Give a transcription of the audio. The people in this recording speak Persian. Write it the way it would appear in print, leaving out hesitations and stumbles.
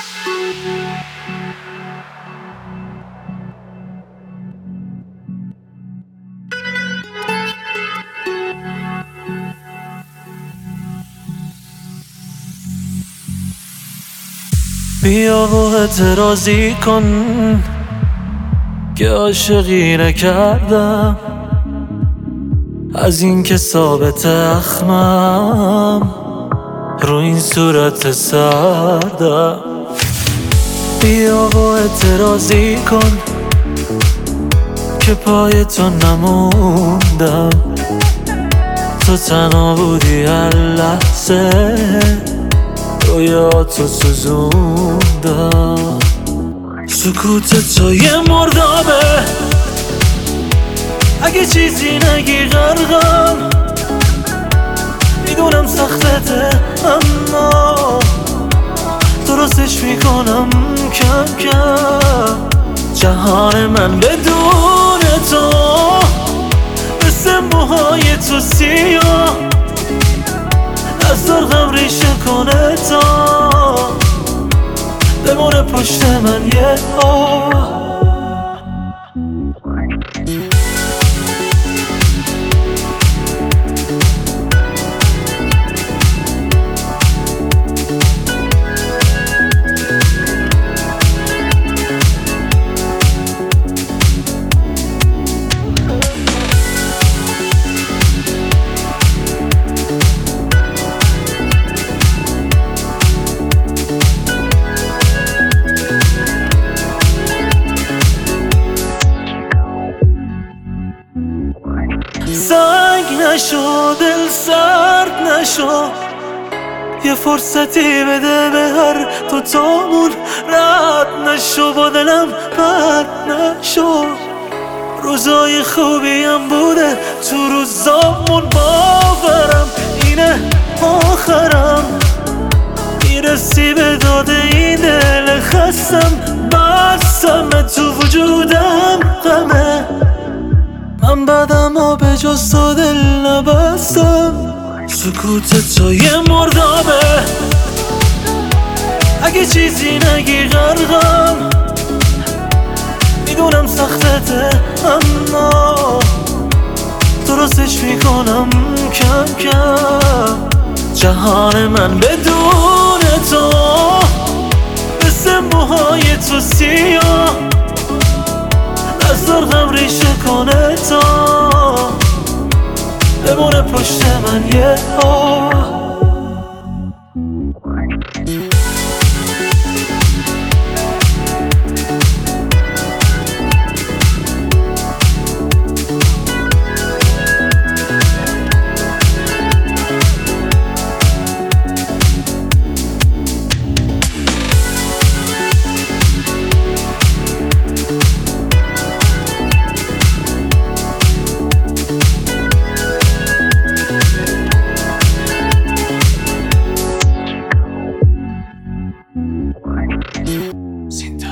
بیا و اعتراضی کن که عاشقی نکردم، از این که ثابت اخمم رو این صورت سردم. بیا و اعتراضی کن که پای تو نموندم، تو تنها بودی هر لحظه رویاتو سوزوندم. سکوت تو یه مردابه، اگه چیزی نگی غرقم. میدونم سختته اما درستش میکنم کم کم. جهان من بدون تو مثل موهای تو سیاه، از دارم ریشه کنه تا بمونه پشت من یه آه. سنگ نشو، دل سرد نشو، یه فرصتی بده به هر دوتامون. رد نشو، با دلم پرد نشو، روزای خوبیم بوده تو روزامون. باورم اینه آخرم، میرسی به داد این دل خستم. بستم تو وجودم غمه، من بعدم ها به جز تو دل نبستم. سکوت تو یه مردابه، اگه چیزی نگی غرقم. میدونم سختته اما درستش میکنم کم کم. جهان من بدون تو مثل موهای تو سیاه، از دارم ریشه کنه تا بمونه پشت من یه آه. Sin